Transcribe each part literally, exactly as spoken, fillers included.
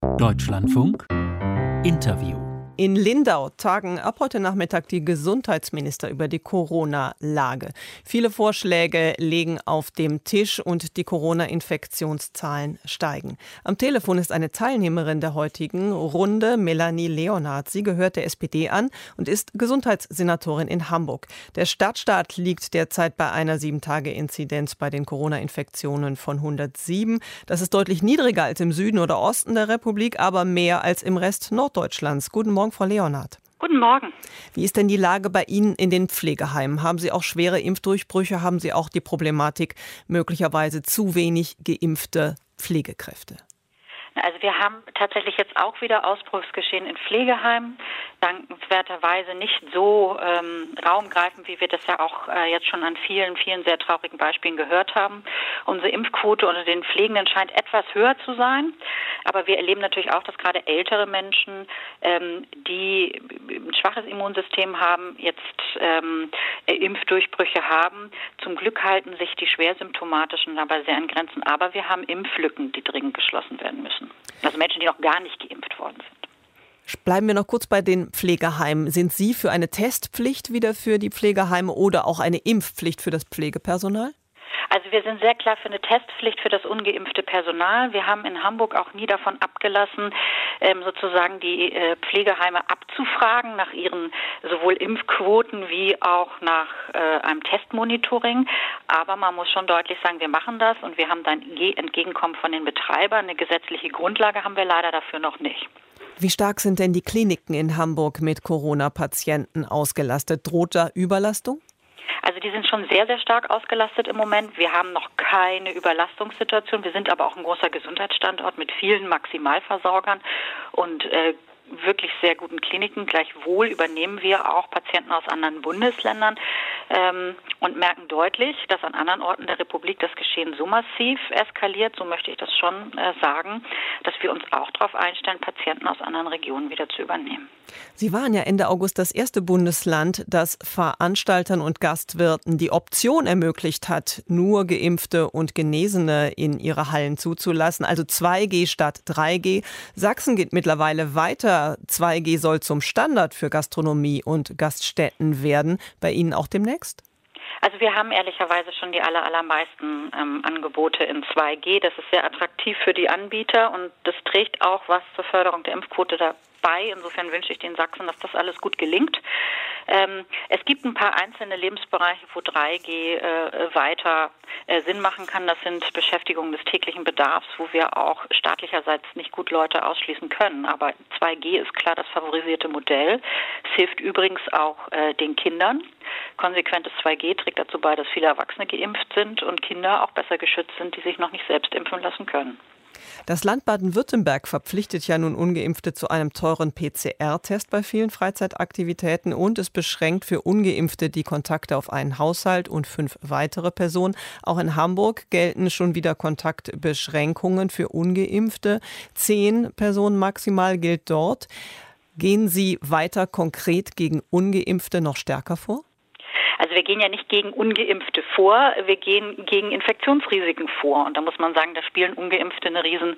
Deutschlandfunk Interview. In Lindau tagen ab heute Nachmittag die Gesundheitsminister über die Corona-Lage. Viele Vorschläge liegen auf dem Tisch und die Corona-Infektionszahlen steigen. Am Telefon ist eine Teilnehmerin der heutigen Runde, Melanie Leonhardt. Sie gehört der S P D an und ist Gesundheitssenatorin in Hamburg. Der Stadtstaat liegt derzeit bei einer sieben Tage Inzidenz bei den Corona-Infektionen von hundertsieben. Das ist deutlich niedriger als im Süden oder Osten der Republik, aber mehr als im Rest Norddeutschlands. Guten Morgen, Frau Leonhardt. Guten Morgen. Wie ist denn die Lage bei Ihnen in den Pflegeheimen? Haben Sie auch schwere Impfdurchbrüche? Haben Sie auch die Problematik möglicherweise zu wenig geimpfte Pflegekräfte? Also wir haben tatsächlich jetzt auch wieder Ausbruchsgeschehen in Pflegeheimen. Dankenswerterweise nicht so ähm, raumgreifend, wie wir das ja auch äh, jetzt schon an vielen, vielen sehr traurigen Beispielen gehört haben. Unsere Impfquote unter den Pflegenden scheint etwas höher zu sein. Aber wir erleben natürlich auch, dass gerade ältere Menschen, ähm, die ein schwaches Immunsystem haben, jetzt ähm, Impfdurchbrüche haben. Zum Glück halten sich die schwersymptomatischen aber sehr in Grenzen. Aber wir haben Impflücken, die dringend geschlossen werden müssen. Also Menschen, die noch gar nicht geimpft worden sind. Bleiben wir noch kurz bei den Pflegeheimen. Sind Sie für eine Testpflicht wieder für die Pflegeheime oder auch eine Impfpflicht für das Pflegepersonal? Also wir sind sehr klar für eine Testpflicht für das ungeimpfte Personal. Wir haben in Hamburg auch nie davon abgelassen, ähm, sozusagen die äh, Pflegeheime abzufragen nach ihren sowohl Impfquoten wie auch nach äh, einem Testmonitoring. Aber man muss schon deutlich sagen, wir machen das und wir haben dann Entgegenkommen von den Betreibern. Eine gesetzliche Grundlage haben wir leider dafür noch nicht. Wie stark sind denn die Kliniken in Hamburg mit Corona-Patienten ausgelastet? Droht da Überlastung? Also die sind schon sehr, sehr stark ausgelastet im Moment. Wir haben noch keine Überlastungssituation. Wir sind aber auch ein großer Gesundheitsstandort mit vielen Maximalversorgern und äh, wirklich sehr guten Kliniken. Gleichwohl übernehmen wir auch Patienten aus anderen Bundesländern ähm, und merken deutlich, dass an anderen Orten der Republik das Geschehen so massiv eskaliert, so möchte ich das schon äh, sagen, dass wir uns auch darauf einstellen, Patienten aus anderen Regionen wieder zu übernehmen. Sie waren ja Ende August das erste Bundesland, das Veranstaltern und Gastwirten die Option ermöglicht hat, nur Geimpfte und Genesene in ihre Hallen zuzulassen, also zwei G statt drei G. Sachsen geht mittlerweile weiter. zwei G soll zum Standard für Gastronomie und Gaststätten werden. Bei Ihnen auch demnächst? Also wir haben ehrlicherweise schon die aller, allermeisten ähm, Angebote in zwei G. Das ist sehr attraktiv für die Anbieter und das trägt auch was zur Förderung der Impfquote dabei. Insofern wünsche ich den Sachsen, dass das alles gut gelingt. Ähm, es gibt ein paar einzelne Lebensbereiche, wo drei G äh, weiter äh, Sinn machen kann. Das sind Beschäftigungen des täglichen Bedarfs, wo wir auch staatlicherseits nicht gut Leute ausschließen können. Aber zwei G ist klar das favorisierte Modell. Es hilft übrigens auch äh, den Kindern. Konsequentes zwei G trägt dazu bei, dass viele Erwachsene geimpft sind und Kinder auch besser geschützt sind, die sich noch nicht selbst impfen lassen können. Das Land Baden-Württemberg verpflichtet ja nun Ungeimpfte zu einem teuren P C R-Test bei vielen Freizeitaktivitäten und es beschränkt für Ungeimpfte die Kontakte auf einen Haushalt und fünf weitere Personen. Auch in Hamburg gelten schon wieder Kontaktbeschränkungen für Ungeimpfte. Zehn Personen maximal gilt dort. Gehen Sie weiter konkret gegen Ungeimpfte noch stärker vor? Also wir gehen ja nicht gegen Ungeimpfte vor, wir gehen gegen Infektionsrisiken vor. Und da muss man sagen, da spielen Ungeimpfte eine Riesenrolle,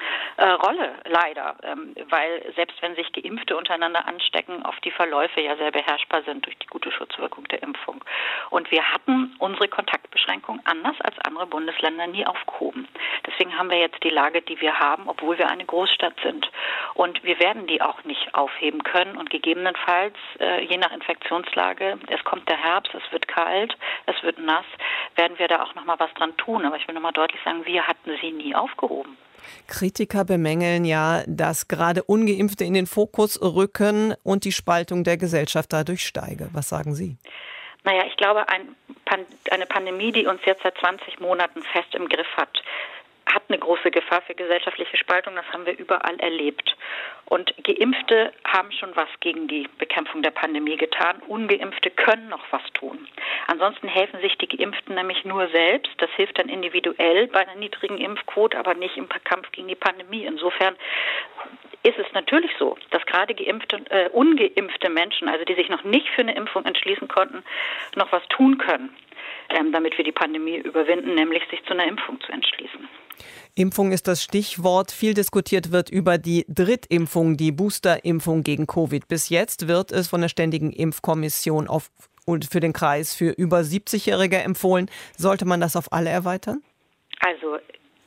äh, leider. Ähm, weil selbst wenn sich Geimpfte untereinander anstecken, oft die Verläufe ja sehr beherrschbar sind durch die gute Schutzwirkung der Impfung. Und wir hatten unsere Kontaktbeschränkung anders als andere Bundesländer nie aufgehoben. Deswegen haben wir jetzt die Lage, die wir haben, obwohl wir eine Großstadt sind. Und wir werden die auch nicht aufheben können. Und gegebenenfalls, äh, je nach Infektionslage, es kommt der Herbst, es wird kalt, es wird nass, werden wir da auch noch mal was dran tun. Aber ich will noch mal deutlich sagen, wir hatten sie nie aufgehoben. Kritiker bemängeln ja, dass gerade Ungeimpfte in den Fokus rücken und die Spaltung der Gesellschaft dadurch steige. Was sagen Sie? Naja, ich glaube, ein Pan- eine Pandemie, die uns jetzt seit zwanzig Monaten fest im Griff hat, hat eine große Gefahr für gesellschaftliche Spaltung. Das haben wir überall erlebt. Und Geimpfte haben schon was gegen die Bekämpfung der Pandemie getan. Ungeimpfte können noch was tun. Ansonsten helfen sich die Geimpften nämlich nur selbst. Das hilft dann individuell bei einer niedrigen Impfquote, aber nicht im Kampf gegen die Pandemie. Insofern ist es natürlich so, dass gerade geimpfte, äh, ungeimpfte Menschen, also die sich noch nicht für eine Impfung entschließen konnten, noch was tun können. ähm, damit wir die Pandemie überwinden, nämlich sich zu einer Impfung zu entschließen. Impfung ist das Stichwort. Viel diskutiert wird über die Drittimpfung, die Boosterimpfung gegen Covid. Bis jetzt wird es von der Ständigen Impfkommission auf und für den Kreis für über siebzigjährige empfohlen. Sollte man das auf alle erweitern? Also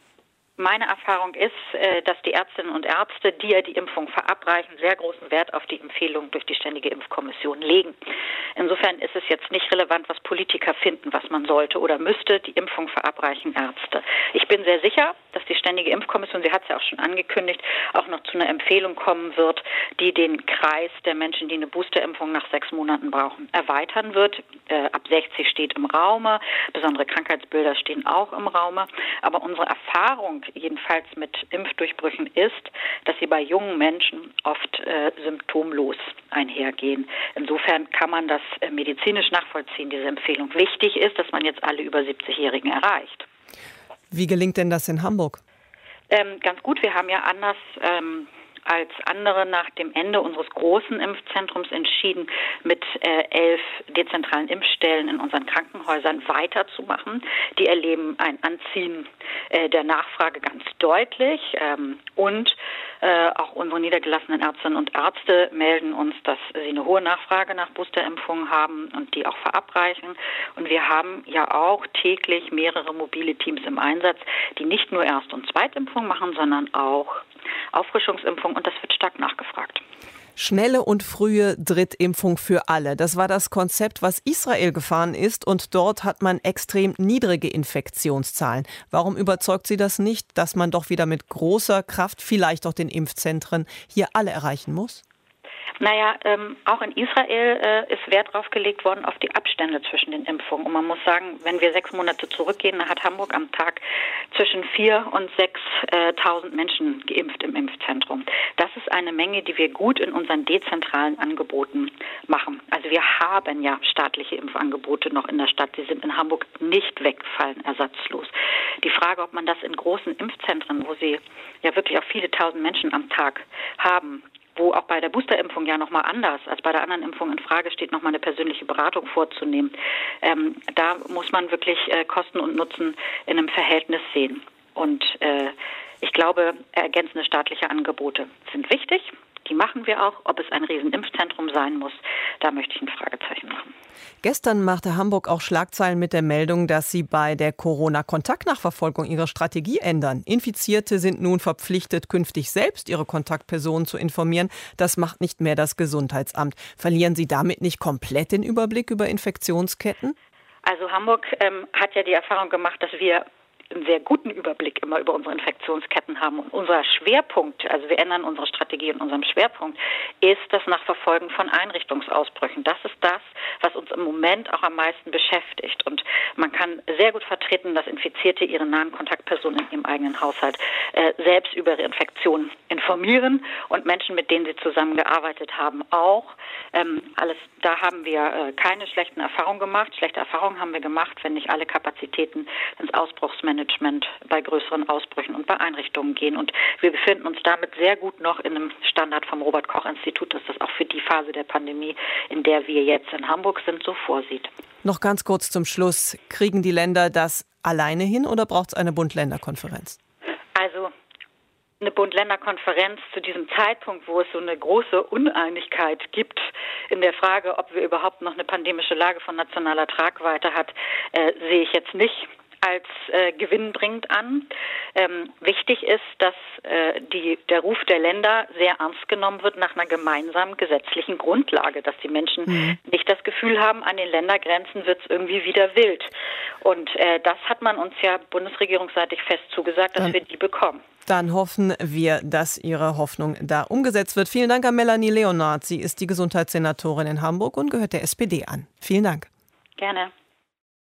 meine Erfahrung ist, dass die Ärztinnen und Ärzte, die ja die Impfung verabreichen, sehr großen Wert auf die Empfehlung durch die Ständige Impfkommission legen. Insofern ist es jetzt nicht relevant, was Politiker finden, was man sollte oder müsste. Die Impfung verabreichen Ärzte. Ich bin sehr sicher, dass die Ständige Impfkommission, sie hat es ja auch schon angekündigt, auch noch zu einer Empfehlung kommen wird, die den Kreis der Menschen, die eine Boosterimpfung nach sechs Monaten brauchen, erweitern wird. Äh, ab sechzig steht im Raume, besondere Krankheitsbilder stehen auch im Raume. Aber unsere Erfahrung jedenfalls mit Impfdurchbrüchen ist, dass sie bei jungen Menschen oft äh, symptomlos einhergehen. Insofern kann man das äh, medizinisch nachvollziehen, diese Empfehlung. Wichtig ist, dass man jetzt alle über siebzigjährigen erreicht. Wie gelingt denn das in Hamburg? Ähm, ganz gut. Wir haben ja anders ähm, als andere nach dem Ende unseres großen Impfzentrums entschieden, mit äh, elf dezentralen Impfstellen in unseren Krankenhäusern weiterzumachen. Die erleben ein Anziehen äh, der Nachfrage ganz deutlich. Ähm, und äh, auch unsere niedergelassenen Ärztinnen und Ärzte melden uns, dass sie eine hohe Nachfrage nach Boosterimpfungen haben und die auch verabreichen. Und wir haben ja auch täglich mehrere mobile Teams im Einsatz, die nicht nur Erst- und Zweitimpfung machen, sondern auch Auffrischungsimpfung, und das wird stark nachgefragt. Schnelle und frühe Drittimpfung für alle. Das war das Konzept, was Israel gefahren ist, und dort hat man extrem niedrige Infektionszahlen. Warum überzeugt Sie das nicht, dass man doch wieder mit großer Kraft, vielleicht auch den Impfzentren, hier alle erreichen muss? Naja, ähm, auch in Israel äh, ist Wert drauf gelegt worden auf die Abstände zwischen den Impfungen. Und man muss sagen, wenn wir sechs Monate zurückgehen, dann hat Hamburg am Tag zwischen viertausend und sechstausend Menschen geimpft im Impfzentrum. Das ist eine Menge, die wir gut in unseren dezentralen Angeboten machen. Also wir haben ja staatliche Impfangebote noch in der Stadt. Sie sind in Hamburg nicht weggefallen, ersatzlos. Die Frage, ob man das in großen Impfzentren, wo sie ja wirklich auch viele tausend Menschen am Tag haben, wo auch bei der Boosterimpfung ja nochmal anders als bei der anderen Impfung in Frage steht, nochmal eine persönliche Beratung vorzunehmen. Ähm, da muss man wirklich äh, Kosten und Nutzen in einem Verhältnis sehen. Und äh, ich glaube, ergänzende staatliche Angebote sind wichtig. Die machen wir auch. Ob es ein Riesenimpfzentrum sein muss, da möchte ich ein Fragezeichen machen. Gestern machte Hamburg auch Schlagzeilen mit der Meldung, dass sie bei der Corona-Kontaktnachverfolgung ihre Strategie ändern. Infizierte sind nun verpflichtet, künftig selbst ihre Kontaktpersonen zu informieren. Das macht nicht mehr das Gesundheitsamt. Verlieren Sie damit nicht komplett den Überblick über Infektionsketten? Also Hamburg ähm, hat ja die Erfahrung gemacht, dass wir einen sehr guten Überblick immer über unsere Infektionsketten haben. Und unser Schwerpunkt, also wir ändern unsere Strategie in unserem Schwerpunkt, ist das Nachverfolgen von Einrichtungsausbrüchen. Das ist das, was uns im Moment auch am meisten beschäftigt. Und man kann sehr gut vertreten, dass Infizierte ihre nahen Kontaktpersonen in ihrem eigenen Haushalt äh, selbst über ihre Infektion informieren und Menschen, mit denen sie zusammengearbeitet haben, auch. Ähm, alles, da haben wir äh, keine schlechten Erfahrungen gemacht. Schlechte Erfahrungen haben wir gemacht, wenn nicht alle Kapazitäten ins Ausbruchsmanagement bei größeren Ausbrüchen und bei Einrichtungen gehen. Und wir befinden uns damit sehr gut noch in einem Standard vom Robert-Koch-Institut, dass das auch für die Phase der Pandemie, in der wir jetzt in Hamburg sind, so vorsieht. Noch ganz kurz zum Schluss. Kriegen die Länder das alleine hin oder braucht es eine Bund-Länder-Konferenz? Also eine Bund-Länder-Konferenz zu diesem Zeitpunkt, wo es so eine große Uneinigkeit gibt in der Frage, ob wir überhaupt noch eine pandemische Lage von nationaler Tragweite hat, äh, sehe ich jetzt nicht als äh, gewinnbringend an. Ähm, wichtig ist, dass äh, die, der Ruf der Länder sehr ernst genommen wird nach einer gemeinsamen gesetzlichen Grundlage, dass die Menschen mhm. nicht das Gefühl haben, an den Ländergrenzen wird es irgendwie wieder wild. Und äh, das hat man uns ja bundesregierungsseitig fest zugesagt, dass Dann, wir die bekommen. Dann hoffen wir, dass Ihre Hoffnung da umgesetzt wird. Vielen Dank an Melanie Leonard. Sie ist die Gesundheitssenatorin in Hamburg und gehört der S P D an. Vielen Dank. Gerne.